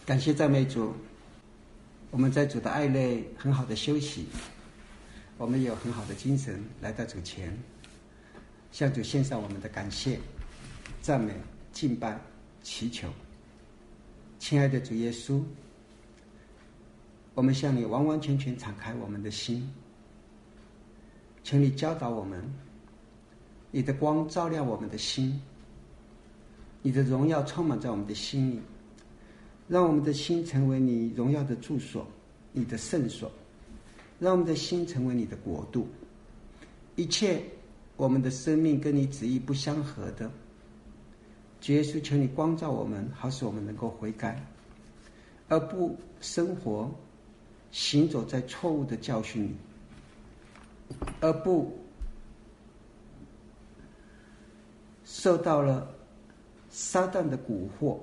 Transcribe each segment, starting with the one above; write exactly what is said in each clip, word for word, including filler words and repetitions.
感谢赞美主，我们在主的爱内很好的休息，我们有很好的精神来到主前，向主献上我们的感谢、赞美、敬拜、祈求。亲爱的主耶稣，我们向你完完全全敞开我们的心，求你教导我们，你的光照亮我们的心，你的荣耀充满在我们的心里，让我们的心成为你荣耀的住所，你的圣所，让我们的心成为你的国度。一切我们的生命跟你旨意不相合的，主耶稣，求你光照我们，好使我们能够悔改，而不生活行走在错误的教训里，而不受到了撒旦的蛊惑，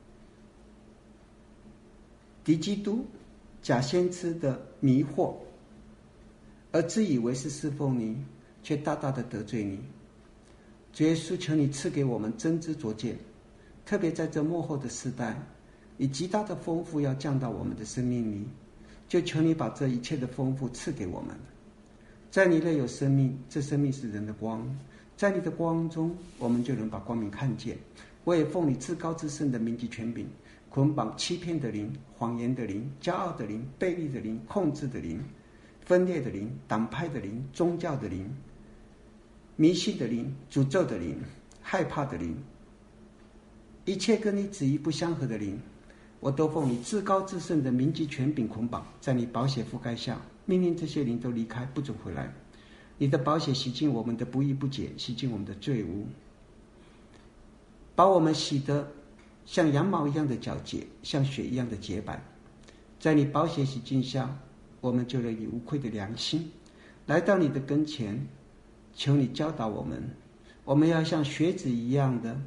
敌基督、假先知的迷惑，而自以为是侍奉你，却大大的得罪你。主耶稣，求你赐给我们真知灼见，特别在这末后的时代，以极大的丰富要降到我们的生命里，就求你把这一切的丰富赐给我们。在你内有生命，这生命是人的光，在你的光中，我们就能把光明看见。我也奉你至高至圣的名及权柄，捆绑欺骗的灵、谎言的灵、骄傲的灵、悖逆的灵、控制的灵、分裂的灵、党派的灵、宗教的灵、迷信的灵、诅咒的灵、害怕的灵，一切跟你旨意不相合的灵，我都奉你至高至圣的名及权柄捆绑，在你宝血覆盖下，命令这些灵都离开，不准回来。你的宝血洗净我们的不义不解，洗净我们的罪污，把我们洗得像羊毛一样的皎洁，像雪一样的洁白。在你宝血洗净下，我们就能以无愧的良心来到你的跟前，求你教导我们，我们要像学子一样的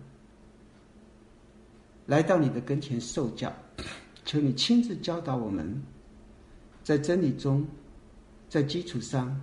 来到你的跟前受教，求你亲自教导我们，在真理中，在基础上，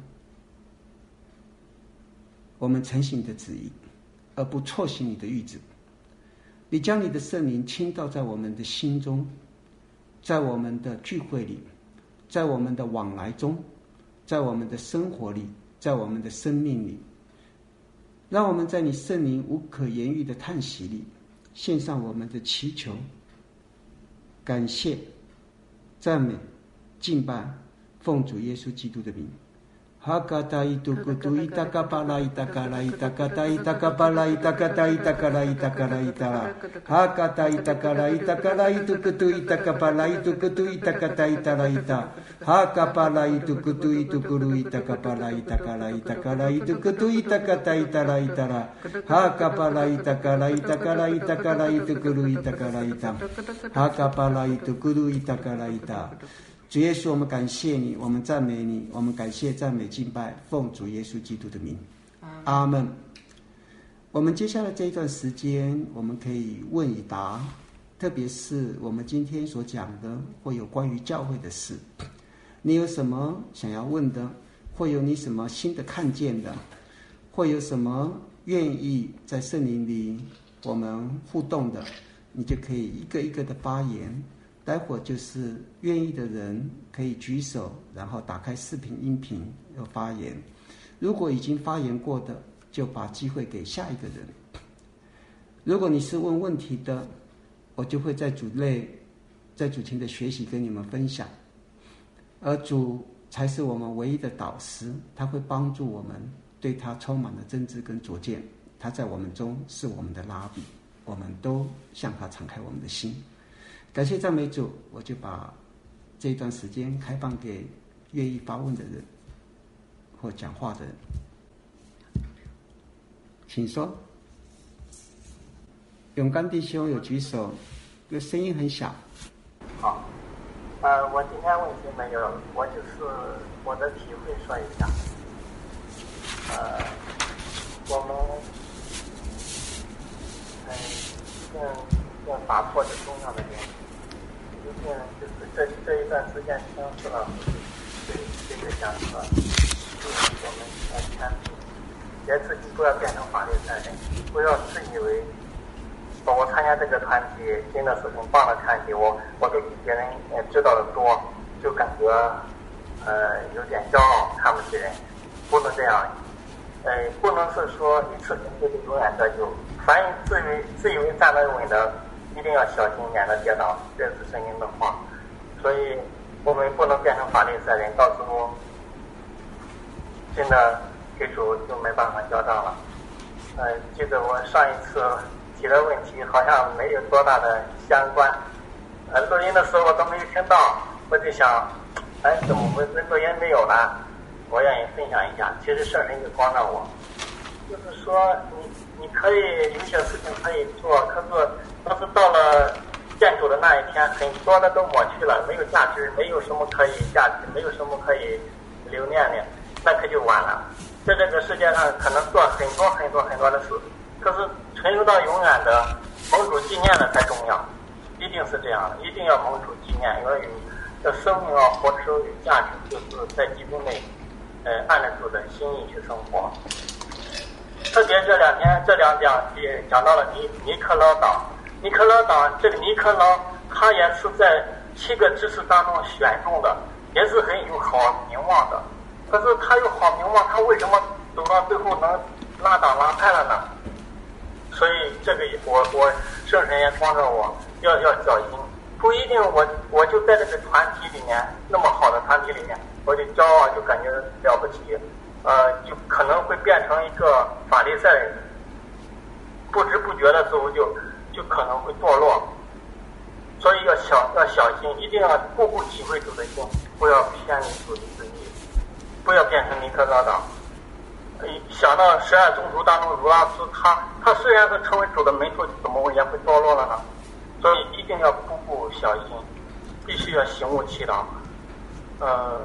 我们承行你的旨意，而不错行你的谕旨。你将你的圣灵倾倒在我们的心中，在我们的聚会里，在我们的往来中，在我们的生活里，在我们的生命里，让我们在你圣灵无可言喻的叹息里献上我们的祈求、感谢、赞美、敬拜，奉主耶稣基督的名。哈嘎达伊杜古杜伊达嘎巴拉伊达嘎拉伊达嘎达伊达嘎巴拉伊达嘎达伊达嘎拉伊达嘎拉伊达拉哈嘎达伊达嘎拉伊达嘎拉伊杜古杜伊达嘎巴拉伊杜古杜伊达嘎达伊达拉伊达哈嘎巴拉伊杜古杜伊杜古鲁伊达嘎巴拉伊达嘎拉伊达嘎拉伊杜古杜伊达嘎达伊达拉伊达拉哈嘎巴拉伊达嘎拉伊达嘎拉伊达嘎拉伊杜古鲁伊达嘎拉伊达哈嘎巴拉伊杜古鲁伊达嘎拉伊达。主耶稣，我们感谢你，我们赞美你，我们感谢赞美敬拜，奉主耶稣基督的名，阿们。我们接下来这一段时间，我们可以问与答，特别是我们今天所讲的，会有关于教会的事。你有什么想要问的，会有你什么新的看见的，会有什么愿意在圣灵里我们互动的，你就可以一个一个的发言。待会儿就是愿意的人可以举手，然后打开视频音频要发言。如果已经发言过的，就把机会给下一个人。如果你是问问题的，我就会在主内在主前的学习跟你们分享，而主才是我们唯一的导师，他会帮助我们对他充满了真知跟拙见，他在我们中是我们的拉比，我们都向他敞开我们的心。感谢赞美主，我就把这一段时间开放给愿意发问的人或讲话的人，请说。勇敢弟兄有举手，这个声音很小。 好，呃，我今天问题没有，我就是我的体会说一下。呃，我们嗯，更更打破这重要的点。毕竟就是这这一段时间听施老师对这个讲课，就是我们在产品，也自己不要变成法律战人，不要自以为说我参加这个团体真的是很棒的团体，我我都比别人呃知道的多，就感觉呃有点骄傲，看不起人，不能这样，呃不能是说一次性就永远得救，凡自以自以为站得稳的，一定要小心免得跌倒，这是圣经的话，所以我们不能变成法利赛人，到时候真的给主就没办法交账了。呃，记得我上一次提的问题好像没有多大的相关，呃，录音的时候我都没有听到，我就想，哎，怎么回事？录音没有了？我愿意分享一下。其实圣神就光照我，就是说你你可以有些事情可以做，可是要是到了见主的那一天，很多的都抹去了，没有价值，没有什么可以价值，没有什么可以留念的，那可就晚了。在这个世界上可能做很多很多很多的事，可是存留到永远的盟主纪念的才重要，一定是这样的，一定要盟主纪念，因为这生命要活出有价值，就是在基督内，呃，按照主的心意去生活。特别这两天这两讲也讲到了尼尼克劳岛，尼克劳岛这个尼克劳，他也是在七个执事当中选中的，也是很有好名望的。可是他有好名望，他为什么走到最后能拉党拉派了呢？所以这个我我圣神也光照我要要小心，不一定我我就在这个团体里面，那么好的团体里面，我就骄傲，就感觉了不起，呃，就可能会变成一个法利赛人，不知不觉的时候就就可能会堕落。所以要小要小心，一定要步步体会主的心，不要偏离主的旨意。不要变成尼克劳岛。想到十二宗徒当中，儒拉斯他他虽然是成为主的门徒，怎么也会堕落了呢？所以一定要步步小心，必须要醒悟祈祷。呃，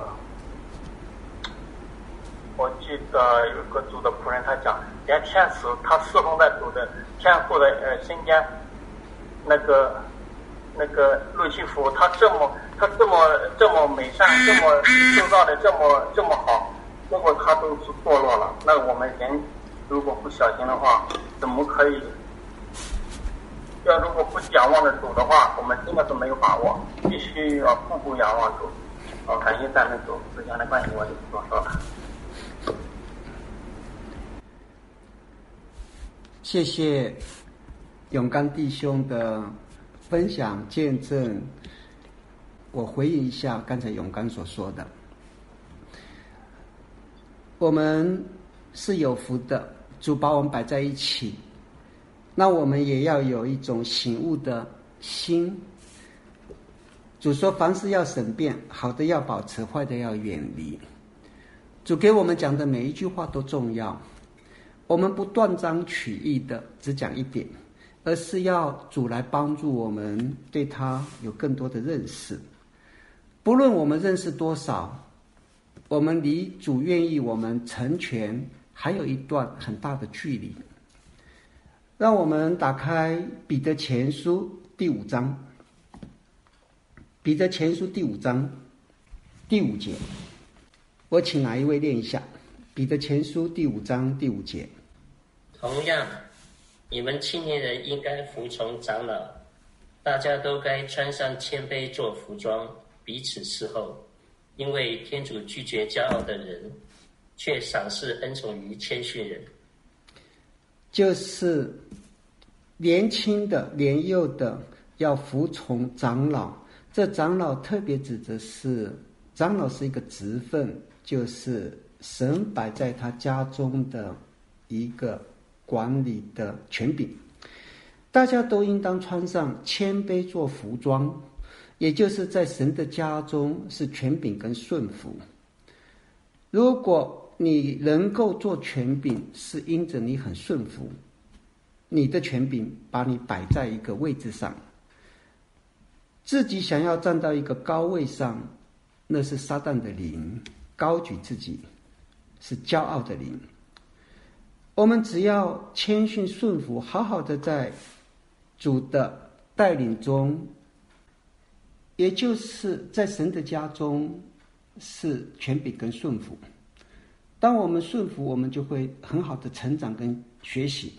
我记得有个主的仆人他讲，连天使他侍奉在主的天父的呃身边，那个那个路西弗他这么。他这么这么美善，这么塑造的这么这么好，结果他都是堕落了。那我们人如果不小心的话，怎么可以？要如果不仰望着主的话，我们真的是没有把握，必须要步步仰望主。好，感谢赞美主，之间的关系我就不多说了。 谢谢永刚弟兄的分享见证。我回应一下刚才永刚所说的，我们是有福的，主把我们摆在一起，那我们也要有一种醒悟的心。主说凡事要审辩，好的要保持，坏的要远离。主给我们讲的每一句话都重要，我们不断章取义的只讲一点，而是要主来帮助我们对他有更多的认识。不论我们认识多少，我们离主愿意我们成全还有一段很大的距离。让我们打开彼得前书第五章，彼得前书第五章第五节，我请哪一位念一下？彼得前书第五章第五节。 同样，你们青年人应该服从长老，大家都该穿上谦卑做服装，彼此侍候，因为天主拒绝骄傲的人，却赏赐恩宠于谦逊人。 就是年轻的年幼的要服从长老，这长老特别指的是长老是一个职分，就是神摆在他家中的一个管理的权柄。大家都应当穿上谦卑做服装，也就是在神的家中是权柄跟顺服。如果你能够做权柄，是因着你很顺服，你的权柄把你摆在一个位置上，自己想要站到一个高位上，那是撒旦的灵，高举自己是骄傲的灵。我们只要谦逊顺服，好好的在主的带领中，也就是在神的家中是权柄跟顺服。当我们顺服，我们就会很好的成长跟学习。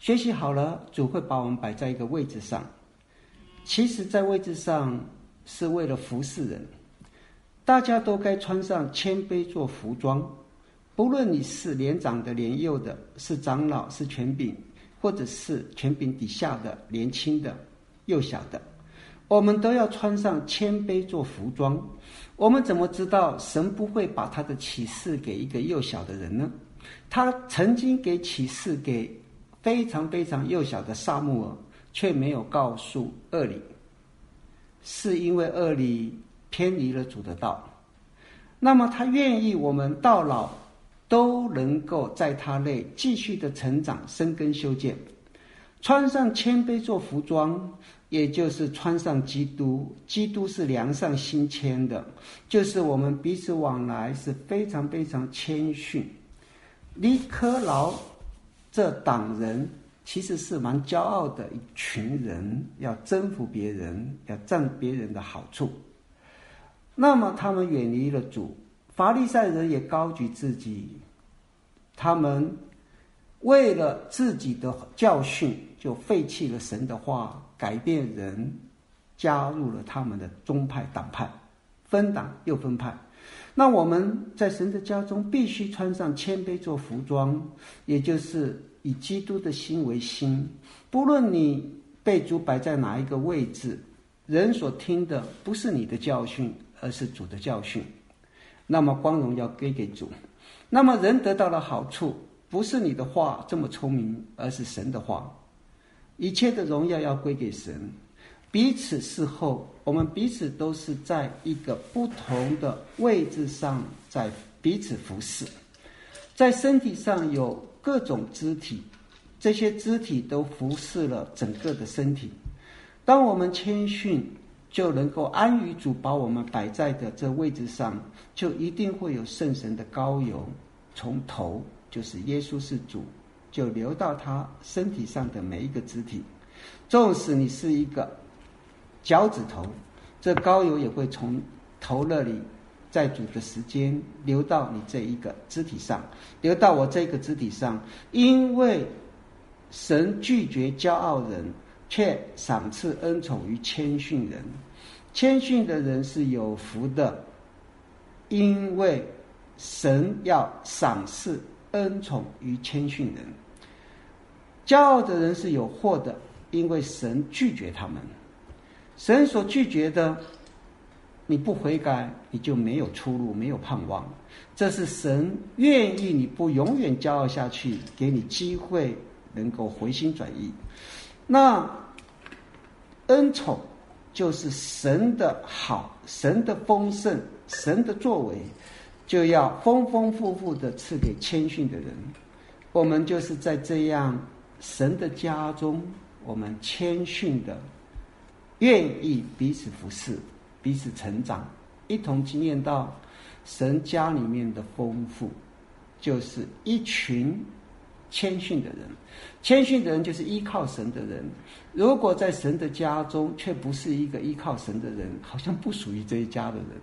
学习好了，主会把我们摆在一个位置上。其实在位置上是为了服侍人，大家都该穿上谦卑做服装，不论你是年长的年幼的，是长老是权柄，或者是权柄底下的年轻的幼小的，我们都要穿上谦卑做服装。我们怎么知道神不会把他的启示给一个幼小的人呢？他曾经给启示给非常非常幼小的撒母耳，却没有告诉厄里，是因为厄里偏离了主的道。那么他愿意我们到老都能够在他内继续的成长生根修建，穿上谦卑做服装，也就是穿上基督。基督是良善心谦的，就是我们彼此往来是非常非常谦逊。尼科劳这党人其实是蛮骄傲的一群人，要征服别人，要占别人的好处。那么他们远离了主，法利赛人也高举自己，他们为了自己的教训就废弃了神的话，改变人，加入了他们的宗派党派，分党又分派。那我们在神的家中必须穿上谦卑做服装，也就是以基督的心为心。不论你被主摆在哪一个位置，人所听的不是你的教训，而是主的教训，那么光荣要归给主。那么人得到了好处，不是你的话这么聪明，而是神的话。一切的荣耀要归给神。彼此侍候，我们彼此都是在一个不同的位置上，在彼此服侍。在身体上有各种肢体，这些肢体都服侍了整个的身体。当我们谦逊，就能够安于主把我们摆在的这位置上，就一定会有圣神的膏油从头，就是耶稣是主，就流到他身体上的每一个肢体。纵使你是一个脚趾头，这膏油也会从头那里在主的时间流到你这一个肢体上，流到我这个肢体上。因为神拒绝骄傲人，却赏赐恩宠于谦逊人。谦逊的人是有福的，因为神要赏赐恩宠于谦逊人。骄傲的人是有祸的，因为神拒绝他们。神所拒绝的，你不悔改，你就没有出路，没有盼望。这是神愿意你不永远骄傲下去，给你机会能够回心转意。那恩宠就是神的好，神的丰盛，神的作为，就要丰丰富富的赐给谦逊的人。我们就是在这样神的家中，我们谦逊的愿意彼此服侍，彼此成长，一同经验到神家里面的丰富，就是一群谦逊的人。谦逊的人就是依靠神的人。如果在神的家中却不是一个依靠神的人，好像不属于这一家的人。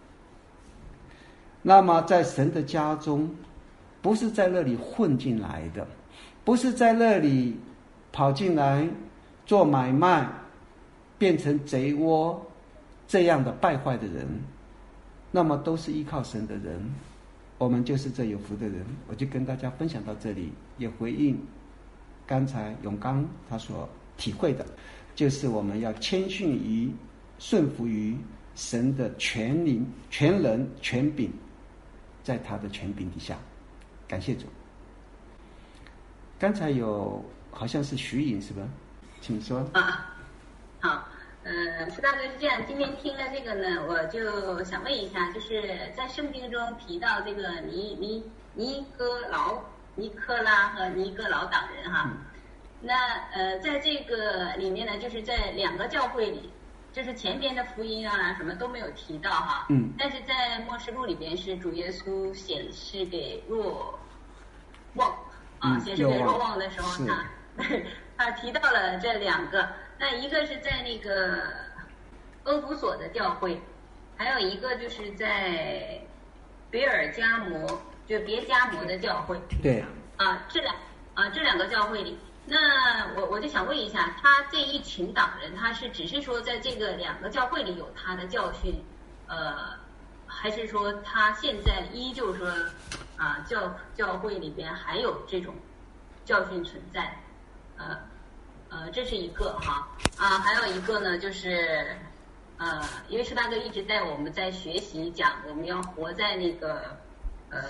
那么在神的家中，不是在那里混进来的，不是在那里跑进来做买卖变成贼窝这样的败坏的人，那么都是依靠神的人。我们就是这有福的人。我就跟大家分享到这里，也回应刚才永刚他所体会的，就是我们要谦逊于顺服于神的权灵、权能、权柄，在他的权柄底下。感谢主。刚才有好像是徐颖是吧？请说。 啊，好，呃，傅大哥是这样，今天听了这个呢，我就想问一下，就是在圣经中提到这个尼尼尼哥劳、尼科拉和尼哥劳党人哈，嗯、那呃，在这个里面呢，就是在两个教会里，就是前边的福音啊什么都没有提到哈，嗯，但是在默示录里边是主耶稣显示给若望啊，显示给若望的时候他。他提到了这两个，那一个是在那个欧弗所的教会，还有一个就是在别尔加摩，就别加摩的教会。 对。 啊，这两啊这两个教会里， 那我我就想问一下，他这一群党人，他是只是说在这个两个教会里有他的教训，呃，还是说他现在依旧说啊教教会里边还有这种教训存在？呃呃，这是一个哈啊，还有一个呢就是呃，因为施大哥一直带我们在学习讲，我们要活在那个呃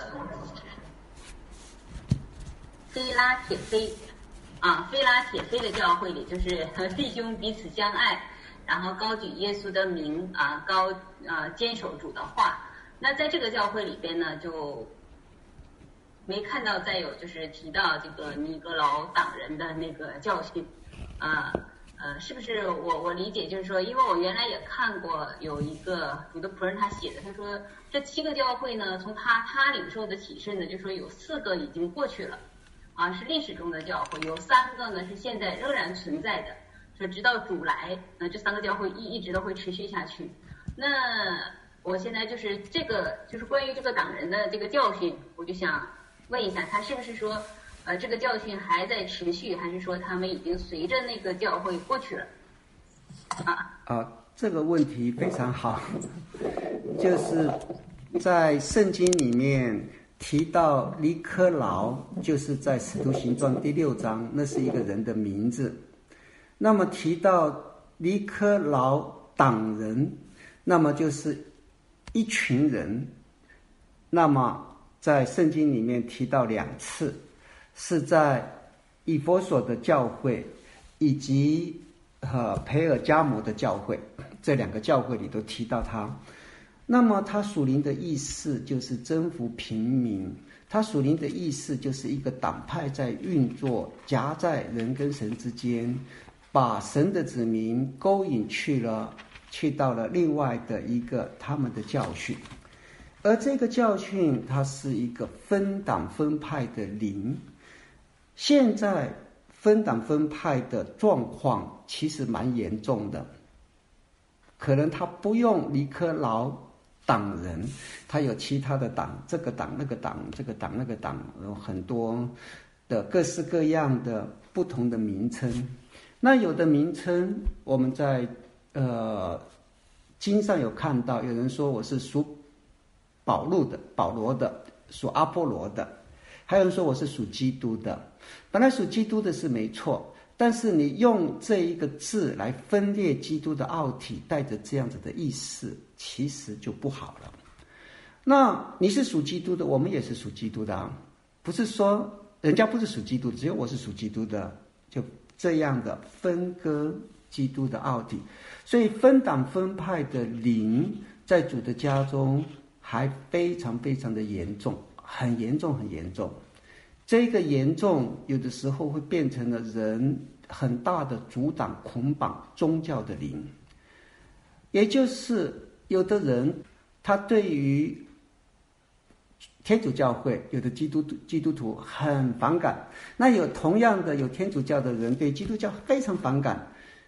菲拉铁菲。啊，菲拉铁菲的教会里，就是弟兄彼此相爱，然后高举耶稣的名啊，高啊坚守主的话。那在这个教会里边呢，就没看到再有就是提到这个尼格劳党人的那个教训，啊呃，是不是我我理解就是说，因为我原来也看过有一个主的仆人他写的，他说这七个教会呢，从他他领受的启示呢，就说有四个已经过去了。啊，是历史中的教会，有三个呢是现在仍然存在的，说直到主来，那这三个教会一一直都会持续下去。那我现在就是这个，就是关于这个党人的这个教训，我就想问一下，他是不是说，呃，这个教训还在持续，还是说他们已经随着那个教会过去了？啊啊，这个问题非常好，就是在圣经里面。提到尼科劳，就是在《使徒行传》第六章，那是一个人的名字。那么提到尼科劳党人，那么就是一群人。那么在圣经里面提到两次，是在以弗所的教会以及呃培尔加摩的教会，这两个教会里都提到他。那么他属灵的意思就是征服平民，他属灵的意思就是一个党派在运作，夹在人跟神之间，把神的子民勾引去了，去到了另外的一个他们的教训。而这个教训它是一个分党分派的灵。现在分党分派的状况其实蛮严重的，可能他不用尼科劳党人，他有其他的党，这个党那个党，这个党那个党，有很多的各式各样的不同的名称。那有的名称我们在呃经上有看到，有人说我是属保禄的，保罗的，属阿波罗的，还有人说我是属基督的。本来属基督的是没错，但是你用这一个字来分裂基督的奥体，带着这样子的意思，其实就不好了。那你是属基督的，我们也是属基督的啊，不是说人家不是属基督的，只有我是属基督的，就这样的分割基督的奥体。所以分党分派的灵在主的家中还非常非常的严重，很严重很严重。这个严重有的时候会变成了人很大的阻挡捆绑宗教的灵，也就是有的人他对于天主教会，有的基督基督徒很反感，那有同样的有天主教的人对基督教非常反感。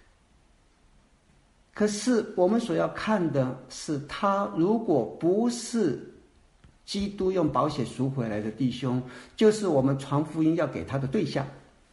可是我们所要看的是，他如果不是基督用宝血赎回来的弟兄，就是我们传福音要给他的对象。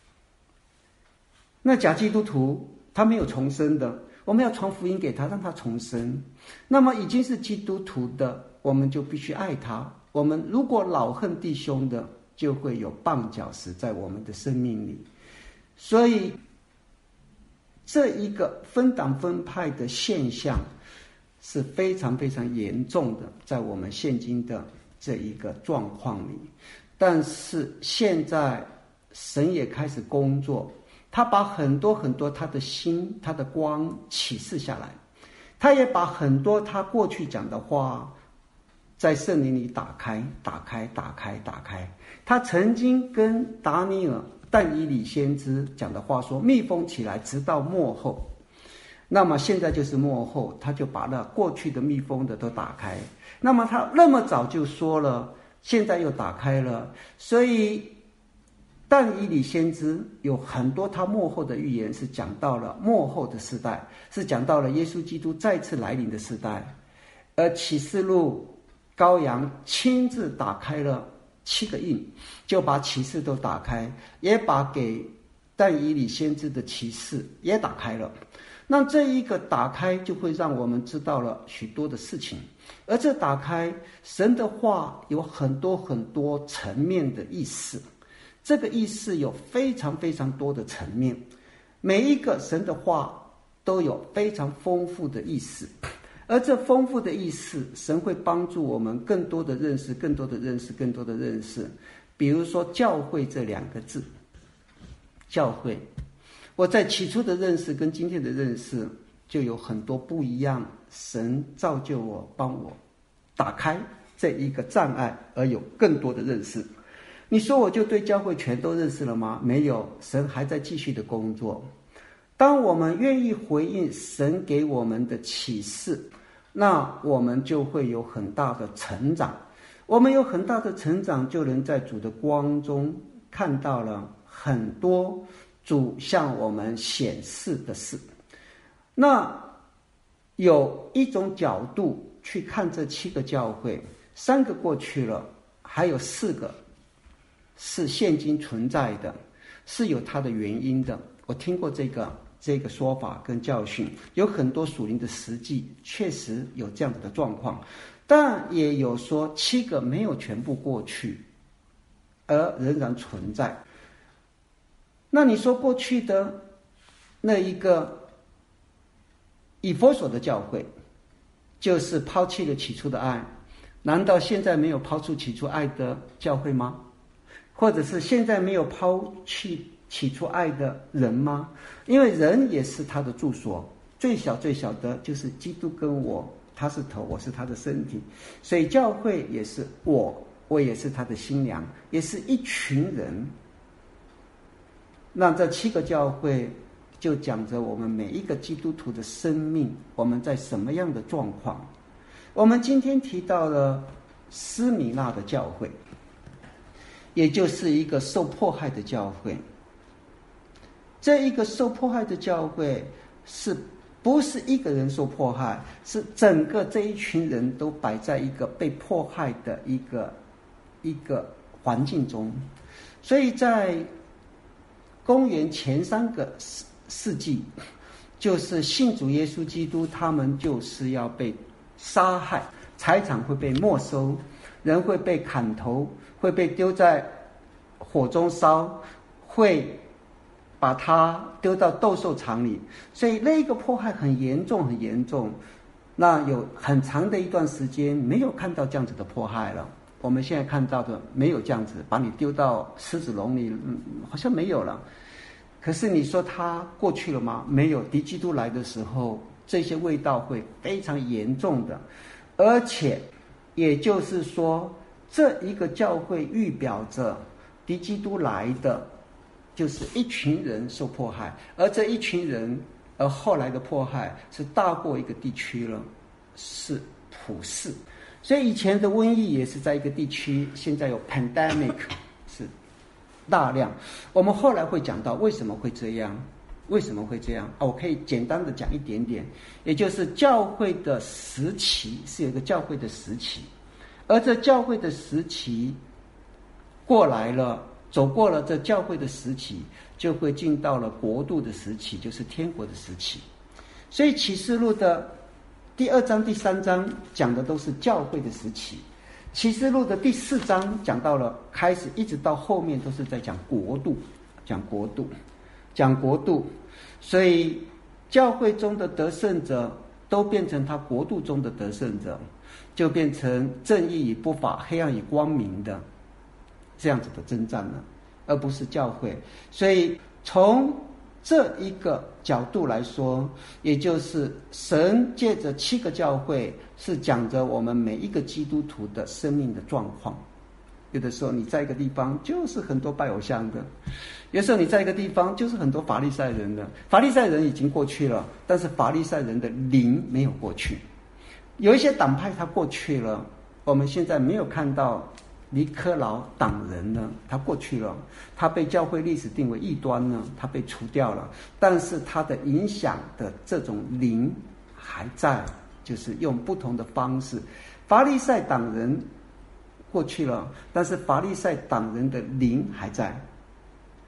那假基督徒他没有重生的，我们要传福音给他，让他重生。那么已经是基督徒的，我们就必须爱他。我们如果老恨弟兄的，就会有绊脚石在我们的生命里。所以这一个分党分派的现象是非常非常严重的，在我们现今的这一个状况里。但是现在神也开始工作，他把很多很多他的心他的光启示下来，他也把很多他过去讲的话在圣灵里打开打开打开打开。他曾经跟达尼尔但以理先知讲的话说，蜜蜂起来直到末后，那么现在就是末后，他就把那过去的蜜蜂的都打开。那么他那么早就说了，现在又打开了。所以但以理先知有很多他末后的预言是讲到了末后的时代，是讲到了耶稣基督再次来临的时代。而启示录羔羊亲自打开了七个印，就把启示都打开，也把给但以理先知的启示也打开了。那这一个打开就会让我们知道了许多的事情，而这打开，神的话有很多很多层面的意思，这个意思有非常非常多的层面，每一个神的话都有非常丰富的意思，而这丰富的意思，神会帮助我们更多的认识，更多的认识，更多的认识。比如说教会这两个字，教会，我在起初的认识跟今天的认识就有很多不一样，神造就我，帮我打开这一个障碍，而有更多的认识。你说我就对教会全都认识了吗？没有，神还在继续的工作。当我们愿意回应神给我们的启示，那我们就会有很大的成长。我们有很大的成长，就能在主的光中看到了很多主向我们显示的事。那有一种角度去看这七个教会，三个过去了，还有四个是现今存在的，是有它的原因的。我听过这个这个说法跟教训，有很多属灵的实际确实有这样子的状况，但也有说七个没有全部过去，而仍然存在。那你说过去的那一个以弗所的教会，就是抛弃了起初的爱，难道现在没有抛出起初爱的教会吗？或者是现在没有抛弃起初爱的人吗？因为人也是他的住所，最小最小的就是基督跟我，他是头，我是他的身体，所以教会也是我，我也是他的新娘，也是一群人。那这七个教会就讲着我们每一个基督徒的生命，我们在什么样的状况。我们今天提到了斯米纳的教会，也就是一个受迫害的教会。这一个受迫害的教会，是不是一个人受迫害，是整个这一群人都摆在一个被迫害的一个一个环境中。所以在公元前三个世纪，就是信主耶稣基督，他们就是要被杀害，财产会被没收，人会被砍头，会被丢在火中烧，会把他丢到斗兽场里。所以那个迫害很严重很严重，那有很长的一段时间没有看到这样子的迫害了。我们现在看到的没有这样子把你丢到狮子笼里，嗯，好像没有了。可是你说它过去了吗？没有。敌基督来的时候，这些味道会非常严重的。而且也就是说，这一个教会预表着敌基督来的就是一群人受迫害，而这一群人而后来的迫害是大过一个地区了，是普世。所以以前的瘟疫也是在一个地区，现在有 pandemic 是大量。我们后来会讲到为什么会这样，为什么会这样啊？我可以简单的讲一点点，也就是教会的时期是有一个教会的时期，而这教会的时期过来了，走过了这教会的时期，就会进到了国度的时期，就是天国的时期。所以启示录的第二章第三章讲的都是教会的时期，启示录的第四章讲到了开始一直到后面都是在讲国度，讲国度讲国度。所以教会中的得胜者都变成他国度中的得胜者，就变成正义与不法，黑暗与光明的这样子的征战了，而不是教会。所以从这一个角度来说，也就是神借着七个教会是讲着我们每一个基督徒的生命的状况。有的时候你在一个地方就是很多拜偶像的，有时候你在一个地方就是很多法利赛人的，法利赛人已经过去了，但是法利赛人的灵没有过去。有一些党派他过去了，我们现在没有看到尼科劳党人呢，他过去了，他被教会历史定为异端呢，他被除掉了，但是他的影响的这种灵还在，就是用不同的方式。法利赛党人过去了，但是法利赛党人的灵还在。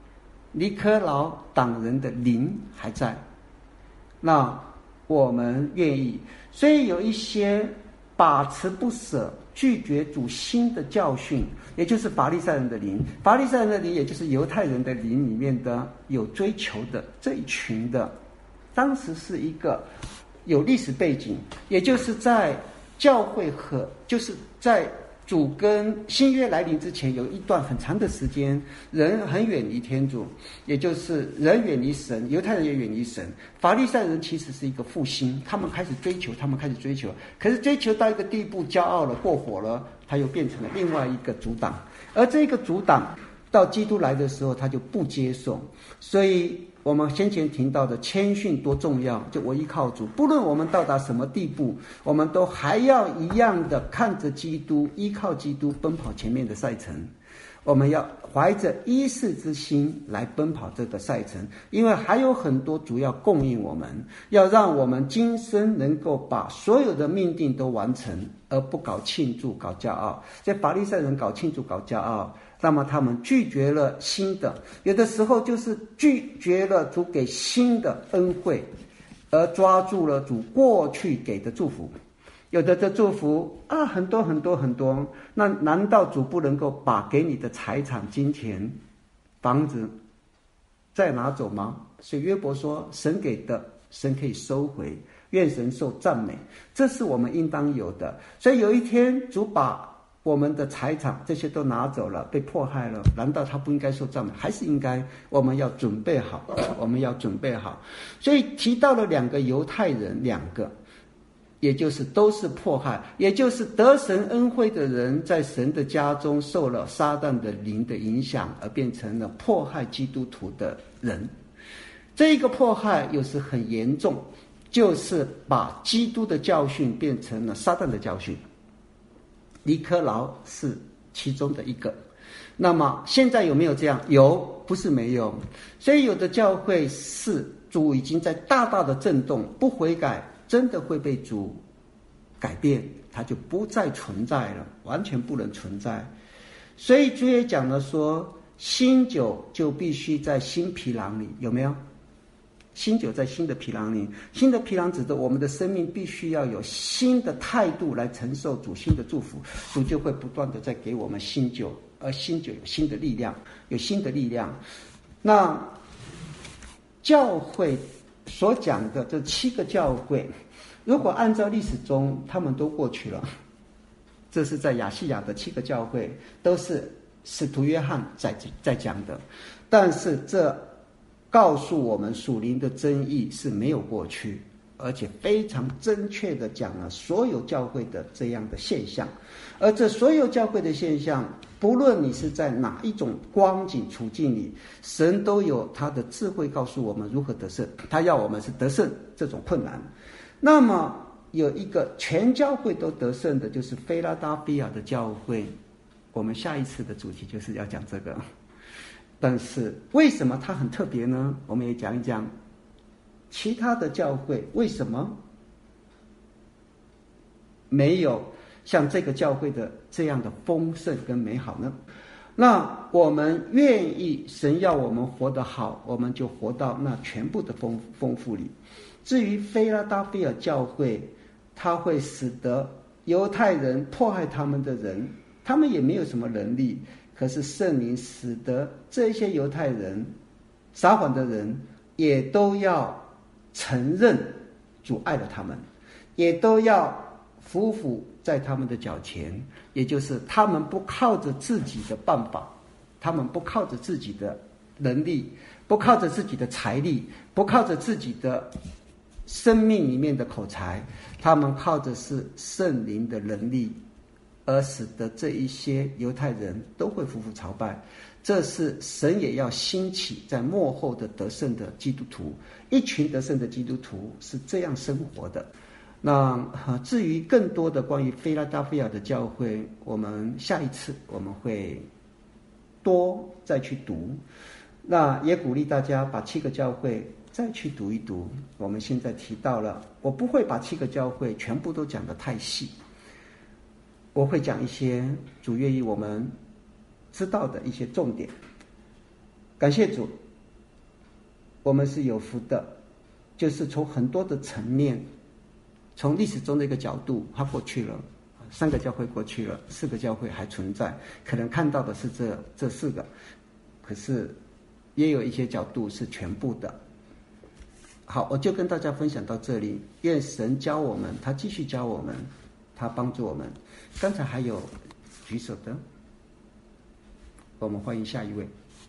尼科劳党人的灵还在，那我们愿意。所以有一些把持不舍，拒绝主新的教训，也就是法利赛人的灵。法利赛人的灵，也就是犹太人的灵里面的有追求的这一群的，当时是一个有历史背景，也就是在教会和就是在主跟新约来临之前，有一段很长的时间，人很远离天主，也就是人远离神，犹太人也远离神。法利赛人其实是一个复兴，他们开始追求，他们开始追求，可是追求到一个地步，骄傲了，过火了，他又变成了另外一个阻挡。而这个阻挡到基督来的时候，他就不接受。所以我们先前听到的谦逊多重要，就我依靠主，不论我们到达什么地步，我们都还要一样的看着基督，依靠基督奔跑前面的赛程。我们要怀着依恃之心来奔跑这个赛程，因为还有很多主要供应我们，要让我们今生能够把所有的命定都完成，而不搞庆祝搞骄傲。所以法利赛人搞庆祝搞骄傲，那么他们拒绝了新的，有的时候就是拒绝了主给新的恩惠，而抓住了主过去给的祝福。有的的祝福啊，很多很多很多，那难道主不能够把给你的财产、金钱、房子再拿走吗？所以约伯说，神给的神可以收回，愿神受赞美，这是我们应当有的。所以有一天主把我们的财产这些都拿走了，被迫害了，难道他不应该受赞美？还是应该？我们要准备好，我们要准备好。所以提到了两个犹太人，两个也就是都是迫害，也就是得神恩惠的人在神的家中受了撒旦的灵的影响，而变成了迫害基督徒的人。这一个迫害又是很严重，就是把基督的教训变成了撒旦的教训。尼科劳是其中的一个。那么现在有没有这样？有，不是没有。所以有的教会是主已经在大大的震动，不悔改真的会被主改变，它就不再存在了，完全不能存在。所以主也讲了说，新酒就必须在新皮囊里，有没有？新酒在新的皮囊里，新的皮囊指的我们的生命必须要有新的态度来承受主新的祝福，主就会不断的在给我们新酒，而新酒有新的力量，有新的力量。那教会所讲的这七个教会，如果按照历史中他们都过去了，这是在亚细亚的七个教会，都是使徒约翰在在讲的，但是这告诉我们属灵的真意是没有过去，而且非常正确的讲了所有教会的这样的现象。而这所有教会的现象，不论你是在哪一种光景处境里，神都有他的智慧告诉我们如何得胜，他要我们是得胜这种困难。那么有一个全教会都得胜的，就是菲拉达菲亚的教会，我们下一次的主题就是要讲这个。但是为什么它很特别呢？我们也讲一讲其他的教会为什么没有像这个教会的这样的丰盛跟美好呢？那我们愿意神要我们活得好，我们就活到那全部的丰丰富里。至于菲拉达菲尔教会，它会使得犹太人迫害他们的人，他们也没有什么能力，可是圣灵使得这些犹太人撒谎的人也都要承认主爱了他们，也都要匍匐在他们的脚前，也就是他们不靠着自己的办法，他们不靠着自己的能力，不靠着自己的财力，不靠着自己的生命里面的口才，他们靠着是圣灵的能力，而使得这一些犹太人都会匍匐朝拜。这是神也要兴起在末后的得胜的基督徒，一群得胜的基督徒是这样生活的。那至于更多的关于菲拉达菲亚的教会，我们下一次我们会多再去读。那也鼓励大家把七个教会再去读一读。我们现在提到了，我不会把七个教会全部都讲得太细，我会讲一些主愿意我们知道的一些重点。感谢主， 我们是有福的，就是从很多的层面，从历史中的一个角度，它过去了，三个教会过去了，四个教会还存在，可能看到的是这这四个，可是也有一些角度是全部的。好，我就跟大家分享到这里。愿神教我们，他继续教我们，他帮助我们。刚才还有举手的，我们欢迎下一位。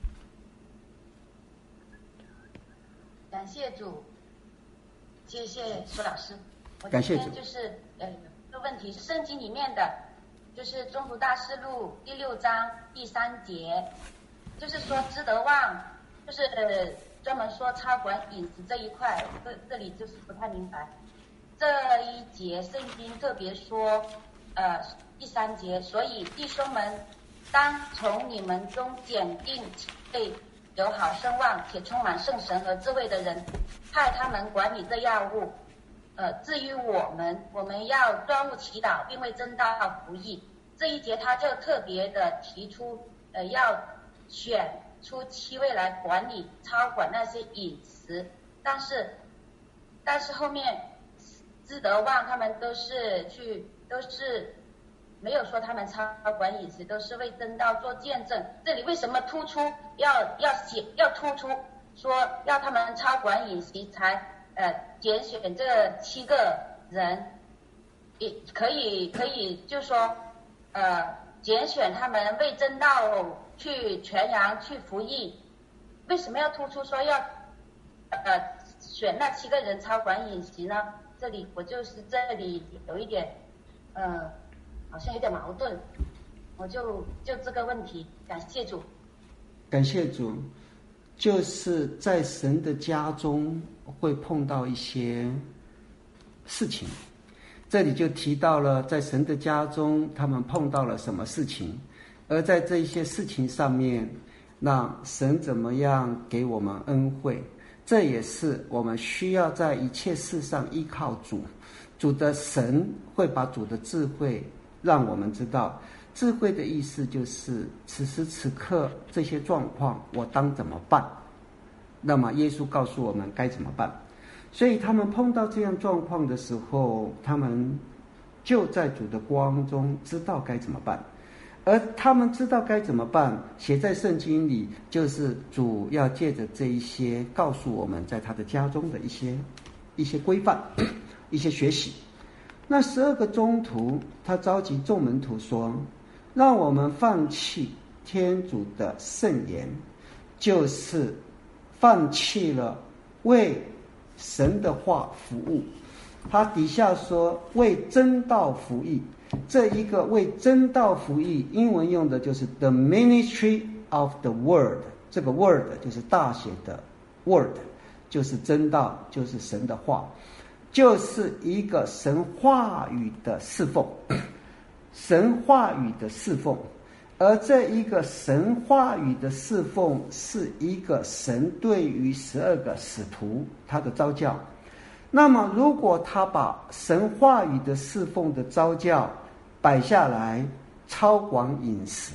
感谢主，谢谢苏老师。我感谢主。 就是呃，这个问题是圣经里面的，就是中途大事录第六章第三节，就是说知德旺，就是呃专门说超管饮食这一块，这这里就是不太明白。这一节圣经特别说，呃第三节，所以弟兄们当从你们中拣定几位有好声望且充满圣神和智慧的人，派他们管理这要务。呃，至于我们，我们要专务祈祷，并为真道服役。这一节他就特别的提出，呃，要选出七位来管理、操管那些饮食，但是，但是后面知德旺他们都是去，都是没有说他们操管饮食，都是为真道做见证。这里为什么突出要要写要突出说要他们操管饮食才？呃，拣选这七个人，也可以可以，就说，呃，拣选他们为真道去传扬、去服役。为什么要突出说要，呃，选那七个人操管饮食呢？这里我就是这里有一点，呃，好像有点矛盾，我就就这个问题，感谢主。 感谢主。就是在神的家中会碰到一些事情，这里就提到了在神的家中他们碰到了什么事情，而在这一些事情上面，那神怎么样给我们恩惠，这也是我们需要在一切事上依靠主。主的神会把主的智慧让我们知道，智慧的意思就是此时此刻这些状况我当怎么办，那么耶稣告诉我们该怎么办。所以他们碰到这样状况的时候，他们就在主的光中知道该怎么办。而他们知道该怎么办，写在圣经里，就是主要借着这一些告诉我们在他的家中的一些一些规范，一些学习。那十二个宗徒他召集众门徒说，让我们放弃天主的圣言，就是放弃了为神的话服务。他底下说为真道服役，这一个为真道服役，英文用的就是 the ministry of the word， 这个 word 就是大写的 word， 就是真道，就是神的话，就是一个神话语的侍奉，神话语的侍奉。而这一个神话语的侍奉是一个神对于十二个使徒他的召教。那么如果他把神话语的侍奉的召教摆下来，超广饮食，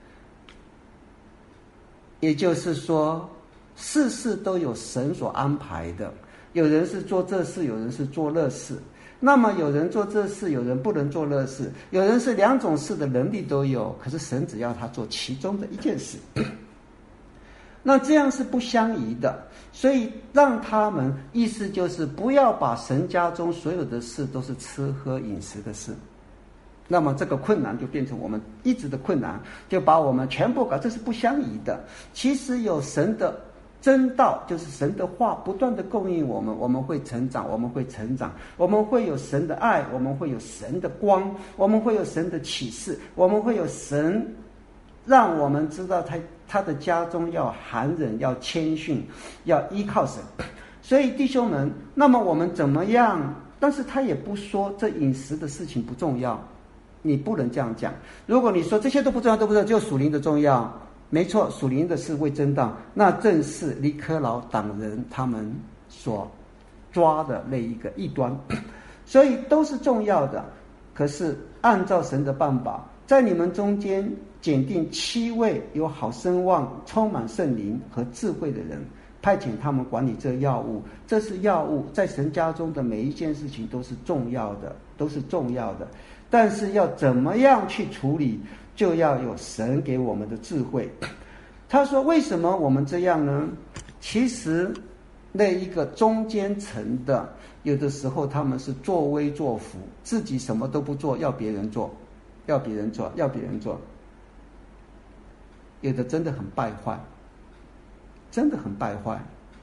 也就是说事事都有神所安排的，有人是做这事，有人是做那事。那么有人做这事，有人不能做那事，有人是两种事的能力都有，可是神只要他做其中的一件事，那这样是不相宜的。所以让他们意思就是不要把神家中所有的事都是吃喝饮食的事，那么这个困难就变成我们一直的困难，就把我们全部搞，这是不相宜的。其实有神的真道，就是神的话不断的供应我们，我们会成长，我们会成长，我们会有神的爱，我们会有神的光，我们会有神的启示，我们会有神让我们知道他他的家中要含忍，要谦逊，要依靠神。所以弟兄们，那么我们怎么样？但是他也不说这饮食的事情不重要，你不能这样讲。如果你说这些都不重要，都不重要，只有属灵的重要，没错，属灵的是为真道，那正是尼科劳党人他们所抓的那一个异端，所以都是重要的。可是按照神的办法，在你们中间拣定七位有好声望、充满圣灵和智慧的人， 派遣他们管理这药物，这是药物，在神家中的每一件事情都是重要的，都是重要的。但是要怎么样去处理，就要有神给我们的智慧。他说为什么我们这样呢？其实那一个中间层的，有的时候他们是作威作福，自己什么都不做，要别人做，要别人做，要别人做。有的真的很败坏，真的很败坏，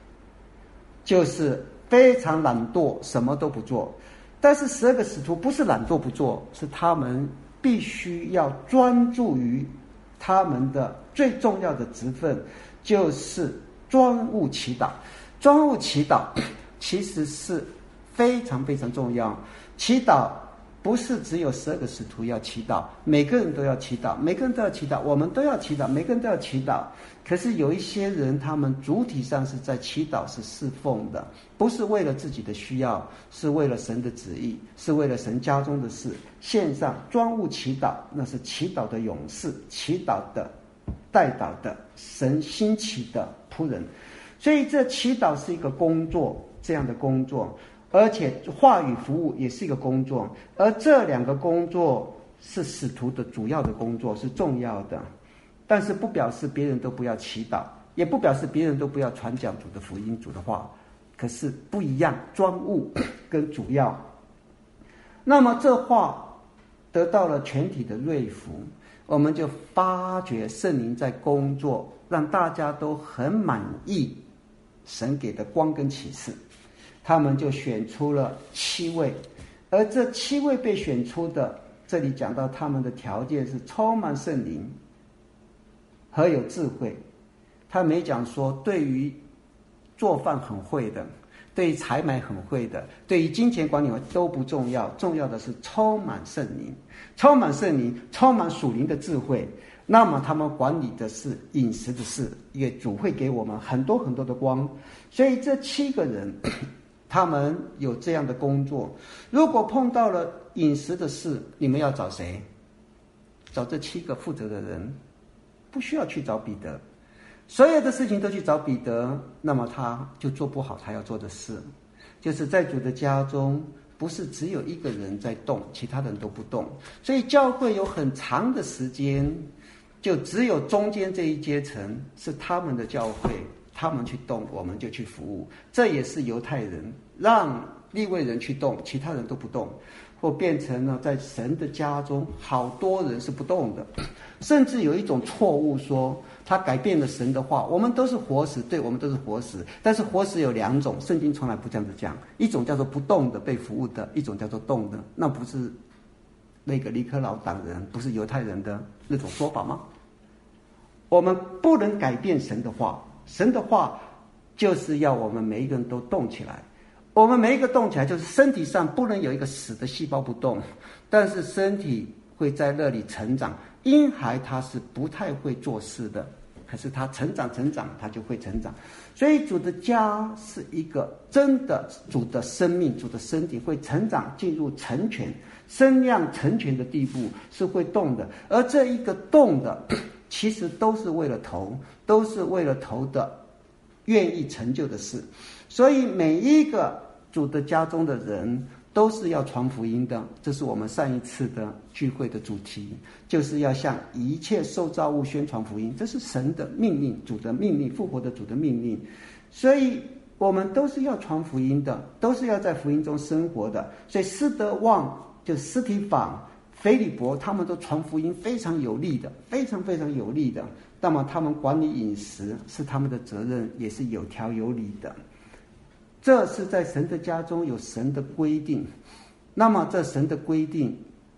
就是非常懒惰，什么都不做。但是十二个使徒不是懒惰不做，是他们必须要专注于他们的最重要的职分，就是专务祈祷。专务祈祷其实是非常非常重要。祈祷不是只有十二个使徒要祈祷，每个人都要祈祷，每个人都要祈祷，我们都要祈祷，每个人都要祈祷。可是有一些人，他们主体上是在祈祷，是侍奉的，不是为了自己的需要，是为了神的旨意，是为了神家中的事。献上专务祈祷，那是祈祷的勇士，祈祷的代祷的神兴起的仆人。所以这祈祷是一个工作，这样的工作，而且话语服务也是一个工作，而这两个工作是使徒的主要的工作，是重要的。但是不表示别人都不要祈祷，也不表示别人都不要传讲主的福音、主的话，可是不一样，专务跟主要。那么这话得到了全体的瑞服，我们就发觉圣灵在工作，让大家都很满意神给的光跟启示。他们就选出了七位，而这七位被选出的，这里讲到他们的条件是充满圣灵和有智慧。他没讲说对于做饭很会的，对于采买很会的，对于金钱管理都不重要，重要的是充满圣灵，充满圣灵，充满属灵的智慧。那么他们管理的是饮食的事，也主会给我们很多很多的光。所以这七个人他们有这样的工作。如果碰到了饮食的事，你们要找谁？找这七个负责的人，不需要去找彼得。所有的事情都去找彼得，那么他就做不好他要做的事。就是在主的家中，不是只有一个人在动，其他人都不动。所以教会有很长的时间，就只有中间这一阶层是他们的教会，他们去动，我们就去服务。这也是犹太人让利未人去动，其他人都不动，或变成了在神的家中好多人是不动的。甚至有一种错误说他改变了神的话，我们都是活石，对，我们都是活石。但是活石有两种，圣经从来不这样子讲，一种叫做不动的被服务的，一种叫做动的。那不是那个尼科老党人，不是犹太人的那种说法吗？我们不能改变神的话，神的话就是要我们每一个人都动起来。我们每一个动起来，就是身体上不能有一个死的细胞不动，但是身体会在那里成长。婴孩他是不太会做事的，可是他成长成长他就会成长。所以主的家是一个真的主的生命，主的身体会成长进入成全身量成全的地步，是会动的。而这一个动的其实都是为了头，都是为了头的愿意成就的事。所以每一个主的家中的人都是要传福音的，这是我们上一次的聚会的主题，就是要向一切受造物宣传福音，这是神的命令，主的命令，复活的主的命令。所以我们都是要传福音的，都是要在福音中生活的。所以斯德旺就斯提反、腓利伯他们都传福音非常有力的，非常非常有力的。那么他们管理饮食是他们的责任，也是有条有理的。这是在神的家中有神的规定。那么这神的规定，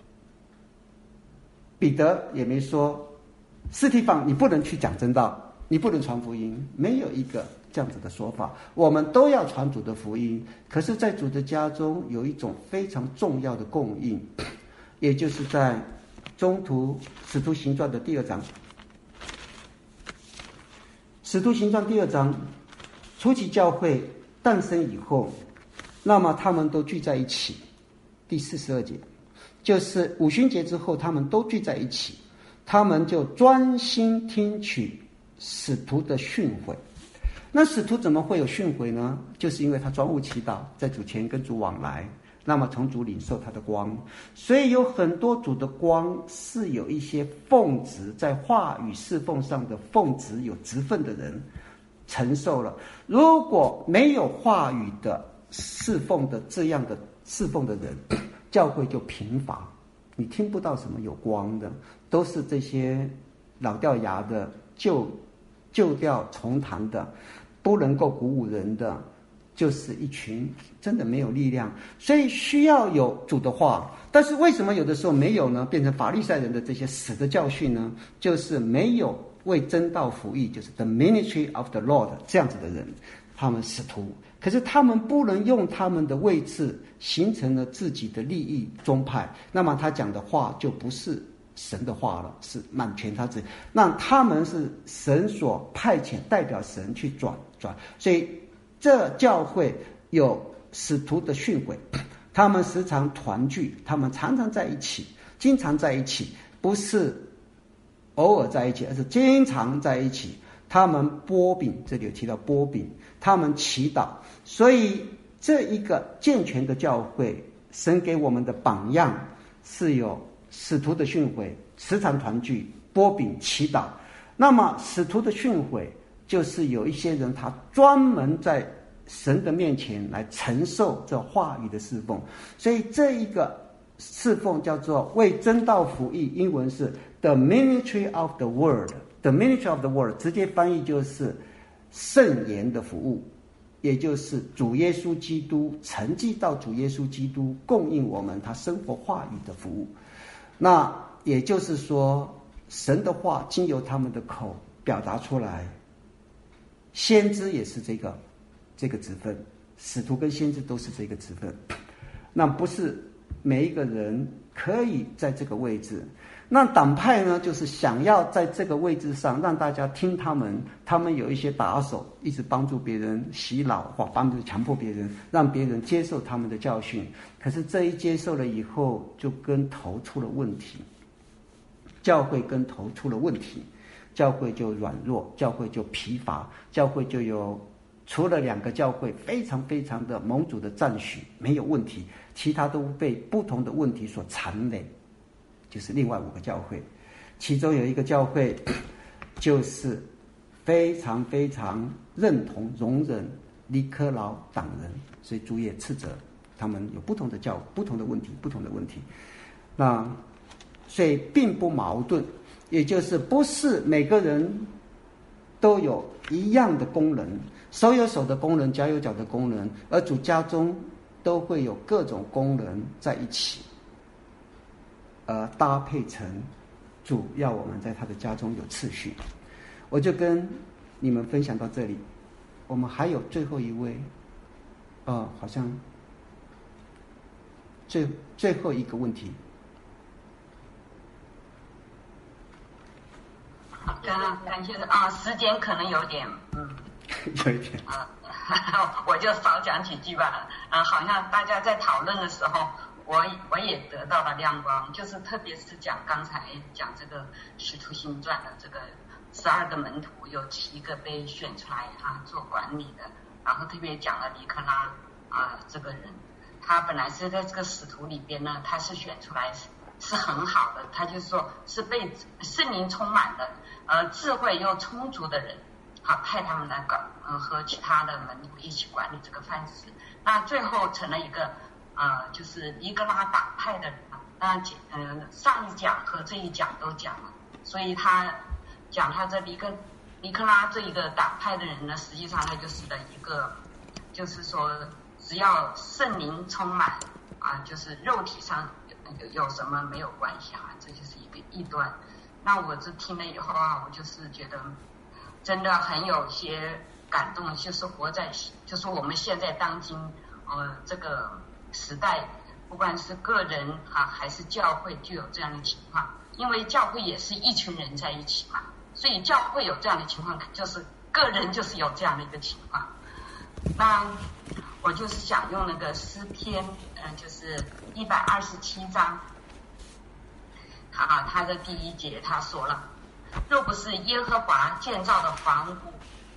彼得也没说斯提反你不能去讲真道，你不能传福音，没有一个这样子的说法。我们都要传主的福音，可是在主的家中有一种非常重要的供应，也就是在中途使徒行传的第二章。使徒行传第二章，初期教会诞生以后，那么他们都聚在一起。第四十二节，就是五旬节之后，他们都聚在一起，他们就专心听取使徒的训诲。 那使徒怎么会有训诲呢？就是因为他专务祈祷，在主前跟主往来，那么从主领受他的光，所以有很多主的光是有一些奉职在话语侍奉上的奉职有职分的人承受了。如果没有话语的侍奉的这样的侍奉的人，教会就贫乏，你听不到什么有光的，都是这些老掉牙的、旧旧调重弹的，不能够鼓舞人的，就是一群真的没有力量。所以需要有主的话，但是为什么有的时候没有呢？变成法利赛人的这些死的教训呢？就是没有为真道服役，就是 the ministry of the Lord 这样子的人，他们使徒，可是他们不能用他们的位置形成了自己的利益宗派，那么他讲的话就不是神的话了，是满全他自己，那他们是神所派遣代表神去转转，所以这教会有使徒的训诲，他们时常团聚，他们常常在一起，经常在一起，不是偶尔在一起，而是经常在一起。他们擘饼，这里有提到擘饼，他们祈祷。所以这一个健全的教会，神给我们的榜样是有使徒的训诲，时常团聚，擘饼祈祷。那么使徒的训诲就是有一些人他专门在神的面前来承受这话语的侍奉，所以这一个侍奉叫做为真道服役，英文是 the ministry of the word。The ministry of the word 直接翻译就是圣言的服务，也就是主耶稣基督承继到主耶稣基督供应我们他生活话语的服务。那也就是说，神的话经由他们的口表达出来，先知也是这个这个职分，使徒跟先知都是这个职分。那不是每一个人可以在这个位置。那党派呢，就是想要在这个位置上让大家听他们，他们有一些打手，一直帮助别人洗脑或帮助强迫别人，让别人接受他们的教训。可是这一接受了以后，就跟头出了问题，教会跟头出了问题，教会就软弱，教会就疲乏，教会就有除了两个教会非常非常的盟主的赞许没有问题，其他都被不同的问题所缠累。就是另外五个教会，其中有一个教会就是非常非常认同容忍尼科劳党人，所以主也斥责他们有不同的教不同的问题不同的问题。那所以并不矛盾，也就是不是每个人都有一样的功能，手有手的功能，脚有脚的功能，而主家中都会有各种功能在一起，而搭配成主要我们在他的家中有次序。我就跟你们分享到这里，我们还有最后一位，呃，好像最最后一个问题。 感感谢啊，时间可能有点，嗯， 有一点啊，我就少讲几句吧。啊，好像大家在讨论的时候。我我也得到了亮光，就是特别是讲刚才讲这个《使徒行传》的这个十二个门徒，有七个被选出来啊做管理的，然后特别讲了尼科拉啊这个人，他本来是在这个使徒里边呢，他是选出来是是很好的，他就是说是被圣灵充满的，呃智慧又充足的人，好派他们来搞，呃和其他的门徒一起管理这个饭食，那最后成了一个。啊、呃，就是尼格拉党派的人啊，那嗯、呃、上一讲和这一讲都讲了，所以他讲他这尼克尼克拉这一个党派的人呢，实际上他就是的一个，就是说只要圣灵充满啊，就是肉体上有有什么没有关系啊，这就是一个异端。那我这听了以后啊，我就是觉得真的很有些感动，就是活在就是我们现在当今呃这个。时代，不管是个人啊还是教会，就有这样的情况。因为教会也是一群人在一起嘛，所以教会有这样的情况，就是个人就是有这样的一个情况。那我就是想用那个诗篇，嗯、呃，就是一百二十七章，啊，他的第一节他说了：若不是耶和华建造的房屋，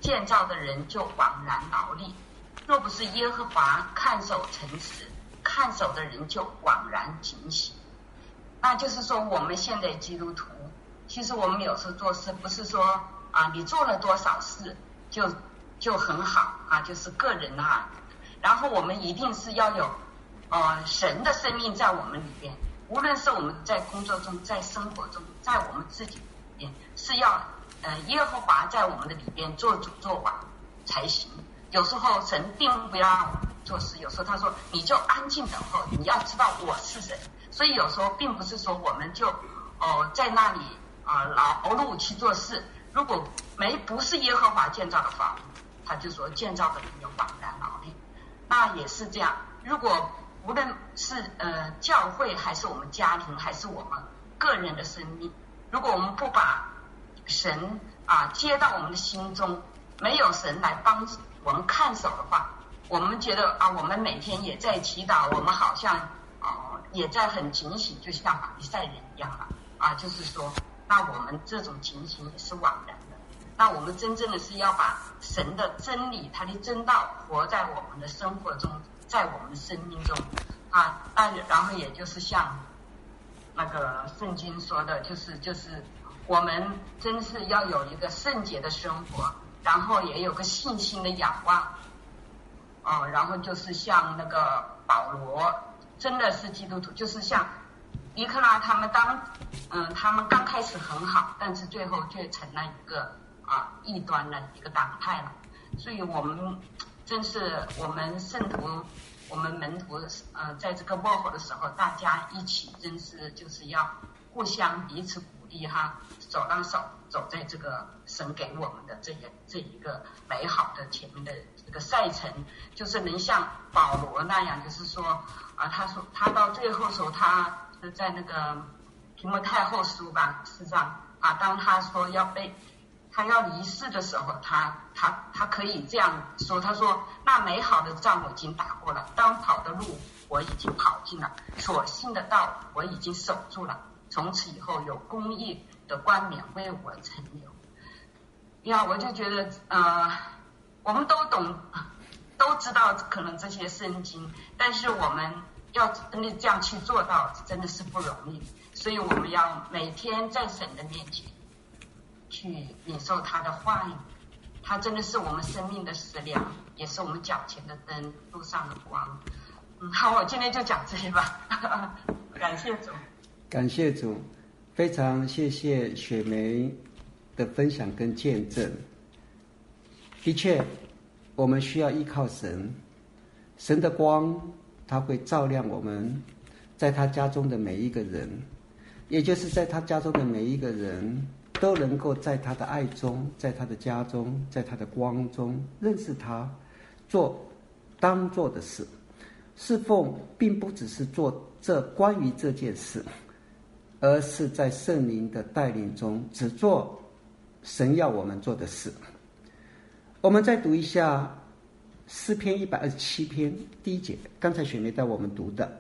建造的人就枉然劳力；若不是耶和华看守诚实，看守的人就枉然警醒。那就是说，我们现在基督徒，其实我们有时候做事不是说啊，你做了多少事就就很好啊，就是个人啊。然后我们一定是要有呃神的生命在我们里边，无论是我们在工作中，在生活中，在我们自己里边，是要呃耶和华在我们的里边做主做王才行。有时候神并不要做事，有时候他说你就安静等候，你要知道我是神。所以有时候并不是说我们就哦在那里啊劳碌去做事，如果没不是耶和华建造的房，他就说建造的人有枉然劳力。那也是这样，如果无论是呃教会还是我们家庭还是我们个人的生命，如果我们不把神啊接到我们的心中，没有神来帮我们看守的话，我们觉得啊我们每天也在祈祷，我们好像啊也在很警醒，就像法利赛人一样了啊，就是说那我们这种情形也是枉然的。那我们真正的是要把神的真理，他的真道活在我们的生活中，在我们的生命中啊。那然后也就是像那个圣经说的，就是就是我们真是要有一个圣洁的生活，然后也有个信心的仰望哦。然后就是像那个保罗，真的是基督徒，就是像尼克拉他们当嗯他们刚开始很好，但是最后却成了一个啊，异端的一个党派了。所以我们真是我们圣徒，我们门徒，呃，在这个末后的时候，大家一起真是就是要互相彼此鼓励哈，手拉手走在这个神给我们的这个这一个美好的前面的这个赛程，就是能像保罗那样，就是说啊，他说他到最后时候，他是在那个提摩太后书吧，是这样啊，当他说要被他要离世的时候，他他他可以这样说，他说那美好的仗我已经打过了，当跑的路我已经跑尽了，所信的道我已经守住了，从此以后有公义的冠冕为我存留。呀，我就觉得呃我们都懂都知道可能这些圣经，但是我们要真的这样去做到真的是不容易，所以我们要每天在神的面前去领受他的话语，他真的是我们生命的食粮，也是我们脚前的灯，路上的光。嗯，好，我今天就讲这些吧。感谢主， 感谢主，非常谢谢雪梅的分享跟见证。的确，我们需要依靠神，神的光，他会照亮我们，在他家中的每一个人，也就是在他家中的每一个人。都能够在他的爱中，在他的家中，在他的光中认识他，做当做的事。侍奉并不只是做这关于这件事，而是在圣灵的带领中，只做神要我们做的事。我们再读一下诗篇一百二十七篇第一节，刚才雪梅带我们读的。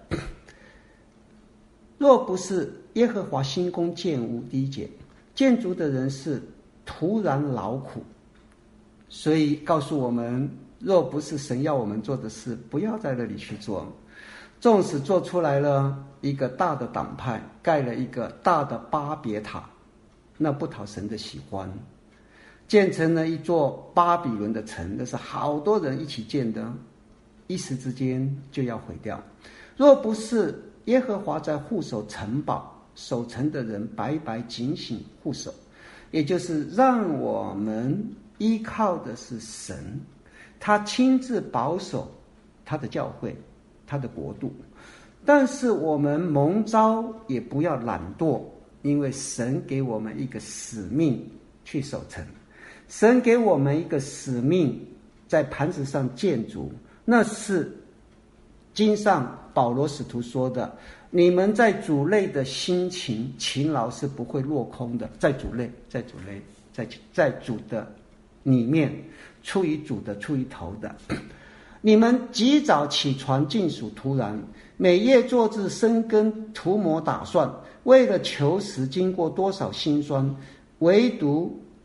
若不是耶和华兴工建屋，第一节，建筑的人是徒然劳苦，所以告诉我们，若不是神要我们做的事，不要在那里去做。纵使做出来了一个大的党派，盖了一个大的巴别塔，那不讨神的喜欢。建成了一座巴比伦的城，那是好多人一起建的，一时之间就要毁掉。若不是耶和华在护守城堡，守城的人白白警醒护守，也就是让我们依靠的是神，他亲自保守他的教会，他的国度。但是我们蒙召也不要懒惰，因为神给我们一个使命去守城，神给我们一个使命在磐石上建筑，那是经上保罗使徒说的，你们在主内的辛勤勤劳是不会落空的。在主内，在主内，在在主的里面，出于主的，出于头的。你们及早起床，尽属徒然，每夜做至深耕，涂抹打算，为了求食，经过多少辛酸，唯独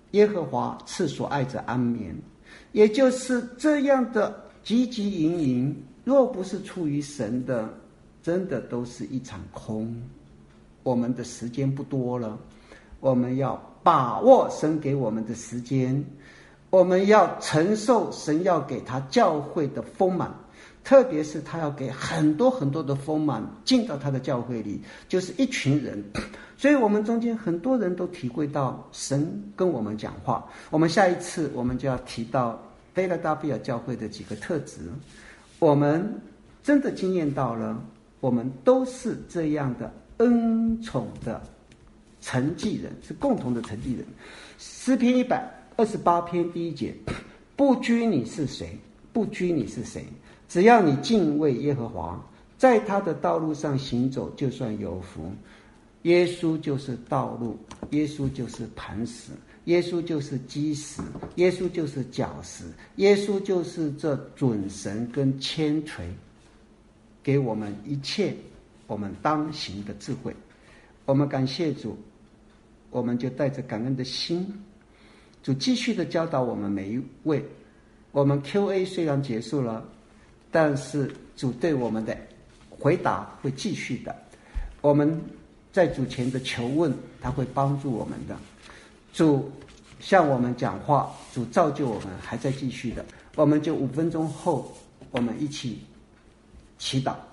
耶和华赐所爱者安眠。也就是这样的汲汲营营，若不是出于神的，真的都是一场空。我们的时间不多了，我们要把握神给我们的时间，我们要承受神要给他教会的丰满，特别是他要给很多很多的丰满进到他的教会里，就是一群人。所以我们中间很多人都体会到神跟我们讲话。我们下一次我们就要提到菲拉达菲亚教会的几个特质，我们真的经验到了，我们都是这样的恩宠的承继人，是共同的承继人。诗篇一百二十八篇第一节，不拘你是谁，不拘你是谁，只要你敬畏耶和华，在他的道路上行走，就算有福。耶稣就是道路，耶稣就是磐石，耶稣就是基石，耶稣就是脚石，耶稣就是这准绳跟铅锤，给我们一切我们当行的智慧。我们感谢主，我们就带着感恩的心，主继续的教导我们每一位。我们 Q A 虽然结束了，但是主对我们的回答会继续的。我们在主前的求问，他会帮助我们的。主向我们讲话，主造就我们，还在继续的。我们就五分钟后，我们一起祈祷。